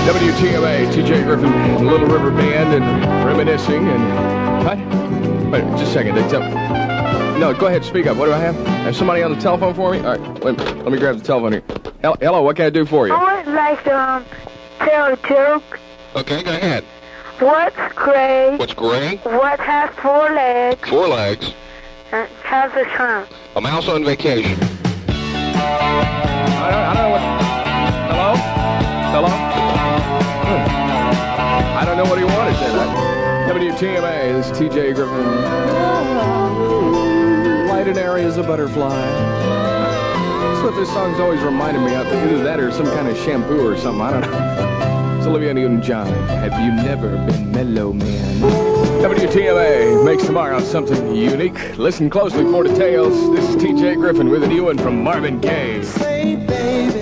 WTMA, TJ Griffin, Little River Band, and reminiscing, and... What? Wait, just a second. No, go ahead, speak up. What do I have? Have somebody on the telephone for me? All right, wait, let me grab the telephone here. Hello, what can I do for you? I would like to tell a joke. Okay, go ahead. What's gray? What's gray? What has 4 legs? 4 legs. And has a trunk? A mouse on vacation. I don't know what... Hello? I don't know what he wanted then. WTMA, this is TJ Griffin. Light and airy as a butterfly. That's what this song's always reminded me of. Either that or some kind of shampoo or something. I don't know. It's Olivia Newton-John. Have you never been mellow, man? WTMA makes tomorrow something unique. Listen closely for details. This is TJ Griffin with a new one from Marvin Gaye. Say, baby.